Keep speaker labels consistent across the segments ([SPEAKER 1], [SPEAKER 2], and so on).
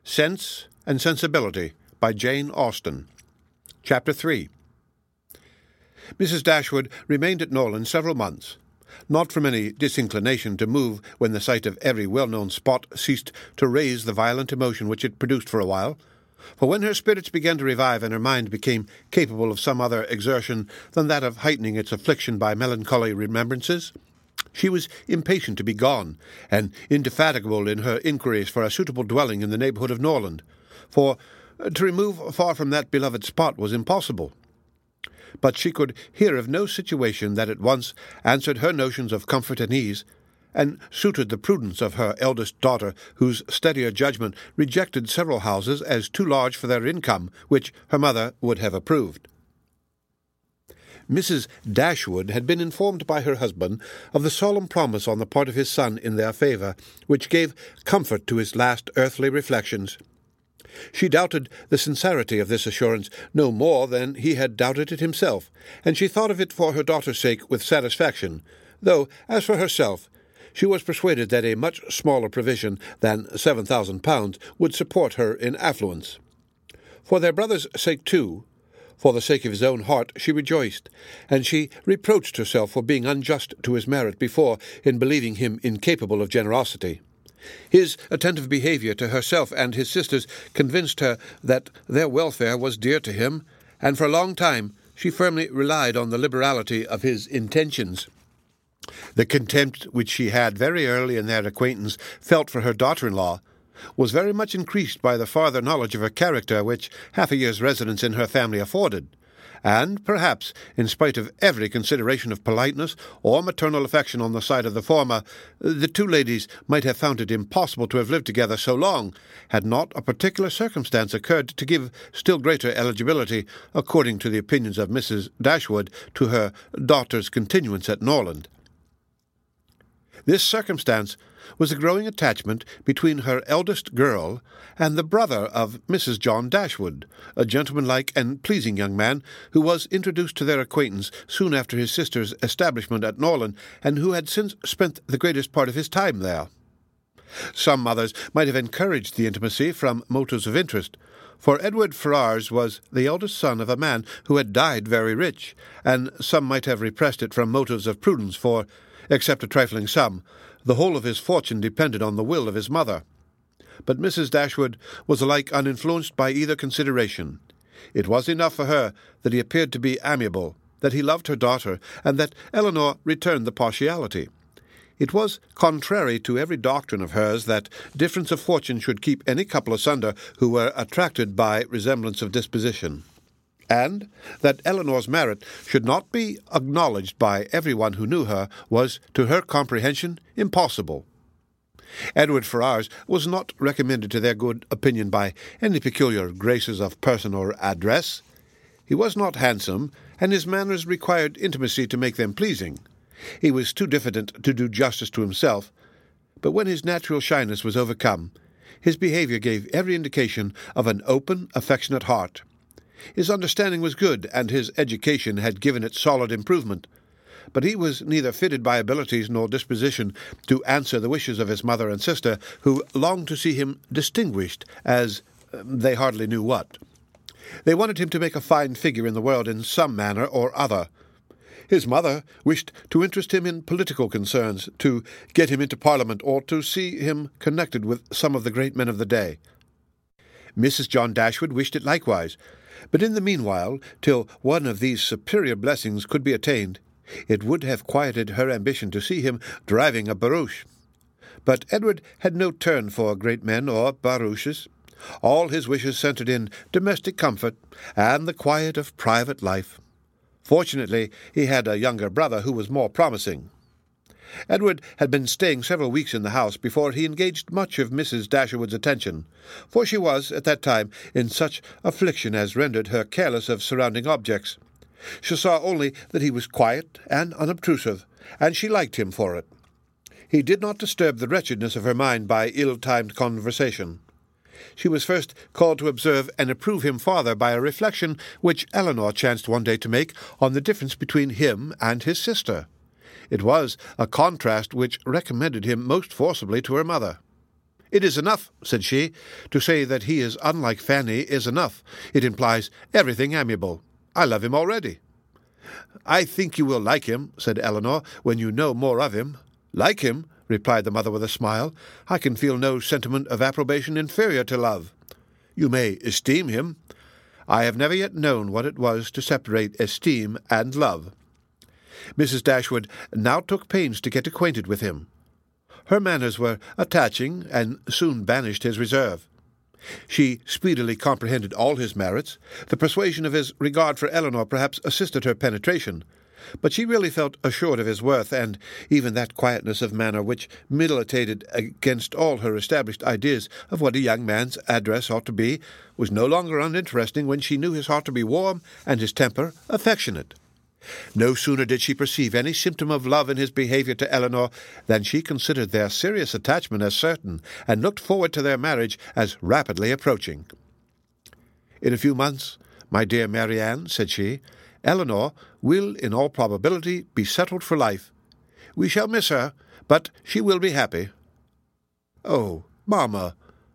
[SPEAKER 1] Sense and Sensibility by Jane Austen. Chapter 3. Mrs. Dashwood remained at Norland several months, not from any disinclination to move when the sight of every well-known spot ceased to raise the violent emotion which it produced for a while, for when her spirits began to revive and her mind became capable of some other exertion than that of heightening its affliction by melancholy remembrances, she was impatient to be gone, and indefatigable in her inquiries for a suitable dwelling in the neighbourhood of Norland, for to remove far from that beloved spot was impossible. But she could hear of no situation that at once answered her notions of comfort and ease, and suited the prudence of her eldest daughter, whose steadier judgment rejected several houses as too large for their income, which her mother would have approved. Mrs. Dashwood had been informed by her husband of the solemn promise on the part of his son in their favour, which gave comfort to his last earthly reflections. She doubted the sincerity of this assurance no more than he had doubted it himself, and she thought of it for her daughter's sake with satisfaction, though, as for herself, she was persuaded that a much smaller provision than £7,000 would support her in affluence. For their brother's sake, too, for the sake of his own heart, she rejoiced, and she reproached herself for being unjust to his merit before in believing him incapable of generosity. His attentive behaviour to herself and his sisters convinced her that their welfare was dear to him, and for a long time she firmly relied on the liberality of his intentions. The contempt which she had very early in their acquaintance felt for her daughter-in-law was very much increased by the farther knowledge of her character which half a year's residence in her family afforded, and perhaps, in spite of every consideration of politeness or maternal affection on the side of the former, the two ladies might have found it impossible to have lived together so long, had not a particular circumstance occurred to give still greater eligibility, according to the opinions of Mrs. Dashwood, to her daughter's continuance at Norland. This circumstance was a growing attachment between her eldest girl and the brother of Mrs. John Dashwood, a gentlemanlike and pleasing young man who was introduced to their acquaintance soon after his sister's establishment at Norland, and who had since spent the greatest part of his time there. Some mothers might have encouraged the intimacy from motives of interest, for Edward Ferrars was the eldest son of a man who had died very rich, and some might have repressed it from motives of prudence, for, except a trifling sum, the whole of his fortune depended on the will of his mother. But Mrs. Dashwood was alike uninfluenced by either consideration. It was enough for her that he appeared to be amiable, that he loved her daughter, and that Eleanor returned the partiality. It was contrary to every doctrine of hers that difference of fortune should keep any couple asunder who were attracted by resemblance of disposition, and that Eleanor's merit should not be acknowledged by every one who knew her was, to her comprehension, impossible. Edward Ferrars was not recommended to their good opinion by any peculiar graces of person or address. He was not handsome, and his manners required intimacy to make them pleasing. He was too diffident to do justice to himself, but when his natural shyness was overcome, his behaviour gave every indication of an open, affectionate heart. His understanding was good, and his education had given it solid improvement, but he was neither fitted by abilities nor disposition to answer the wishes of his mother and sister, who longed to see him distinguished as they hardly knew what. They wanted him to make a fine figure in the world in some manner or other. His mother wished to interest him in political concerns, to get him into Parliament, or to see him connected with some of the great men of the day. Mrs. John Dashwood wished it likewise, but in the meanwhile, till one of these superior blessings could be attained, it would have quieted her ambition to see him driving a barouche. But Edward had no turn for great men or barouches. All his wishes centred in domestic comfort and the quiet of private life. Fortunately, he had a younger brother who was more promising. Edward had been staying several weeks in the house before he engaged much of Mrs. Dashwood's attention, for she was, at that time, in such affliction as rendered her careless of surrounding objects. She saw only that he was quiet and unobtrusive, and she liked him for it. He did not disturb the wretchedness of her mind by ill-timed conversation. She was first called to observe and approve him farther by a reflection which Eleanor chanced one day to make on the difference between him and his sister. It was a contrast which recommended him most forcibly to her mother. "It is enough," said she. "To say that he is unlike Fanny is enough. It implies everything amiable. I love him already." "I think you will like him," said Eleanor, "when you know more of him." "Like him?" replied the mother with a smile. "I can feel no sentiment of approbation inferior to love." "You may esteem him." "I have never yet known what it was to separate esteem and love." Mrs. Dashwood now took pains to get acquainted with him. Her manners were attaching, and soon banished his reserve. She speedily comprehended all his merits. The persuasion of his regard for Eleanor perhaps assisted her penetration, but she really felt assured of his worth, and even that quietness of manner which militated against all her established ideas of what a young man's address ought to be was no longer uninteresting when she knew his heart to be warm and his temper affectionate. No sooner did she perceive any symptom of love in his behaviour to Eleanor than she considered their serious attachment as certain, and looked forward to their marriage as rapidly approaching. "In a few months, my dear Marianne," said she, "Eleanor will in all probability be settled for life. We shall miss her, but she will be happy." "Oh, mamma,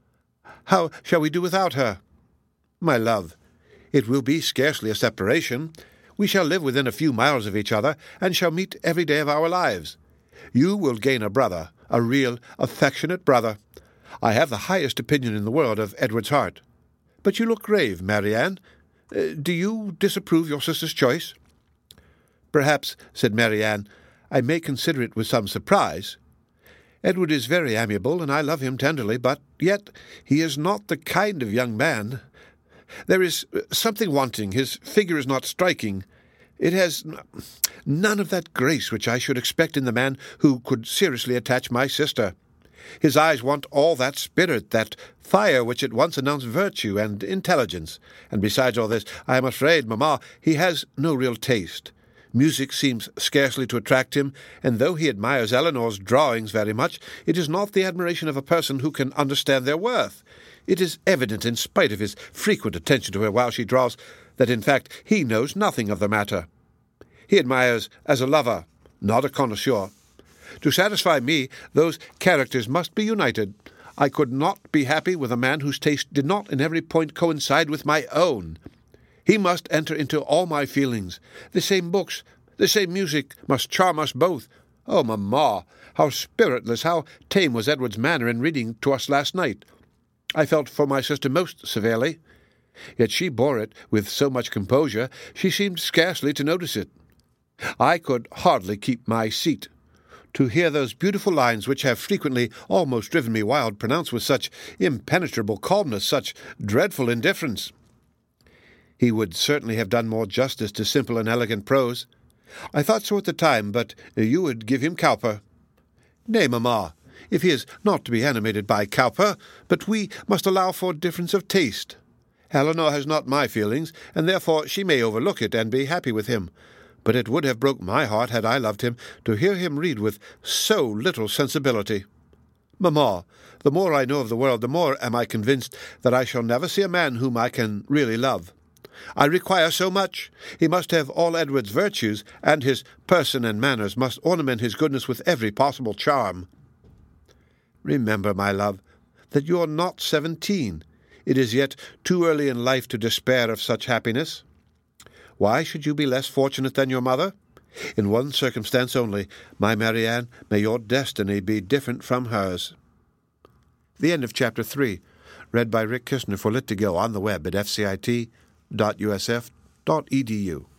[SPEAKER 1] how shall we do without her?" "My love, it will be scarcely a separation. We shall live within a few miles of each other, and shall meet every day of our lives. You will gain a brother, a real, affectionate brother. I have the highest opinion in the world of Edward's heart. But you look grave, Marianne. Do you disapprove your sister's choice?" "Perhaps," said Marianne, "I may consider it with some surprise. Edward is very amiable, and I love him tenderly, but yet he is not the kind of young man. There is something wanting. His figure is not striking. It has none of that grace which I should expect in the man who could seriously attach my sister. His eyes want all that spirit, that fire which at once announced virtue and intelligence. And besides all this, I am afraid, mamma, he has no real taste. Music seems scarcely to attract him, and though he admires Eleanor's drawings very much, it is not the admiration of a person who can understand their worth. It is evident, in spite of his frequent attention to her while she draws, that in fact he knows nothing of the matter. He admires as a lover, not a connoisseur. To satisfy me, those characters must be united. I could not be happy with a man whose taste did not in every point coincide with my own. He must enter into all my feelings. The same books, the same music must charm us both. Oh, mamma, how spiritless, how tame was Edward's manner in reading to us last night! I felt for my sister most severely. Yet she bore it with so much composure, she seemed scarcely to notice it. I could hardly keep my seat. To hear those beautiful lines which have frequently almost driven me wild pronounced with such impenetrable calmness, such dreadful indifference. He would certainly have done more justice to simple and elegant prose. I thought so at the time, but you would give him Cowper. Nay, mamma, if he is not to be animated by Cowper, but we must allow for difference of taste. Eleanor has not my feelings, and therefore she may overlook it and be happy with him. But it would have broke my heart, had I loved him, to hear him read with so little sensibility. Mamma, the more I know of the world, the more am I convinced that I shall never see a man whom I can really love. I require so much. He must have all Edward's virtues, and his person and manners must ornament his goodness with every possible charm. Remember, my love, that you are not 17. It is yet too early in life to despair of such happiness. Why should you be less fortunate than your mother? In one circumstance only, my Marianne, may your destiny be different from hers. The end of Chapter 3, read by Rick Kistner for Lit2Go on the web at fcit.usf.edu.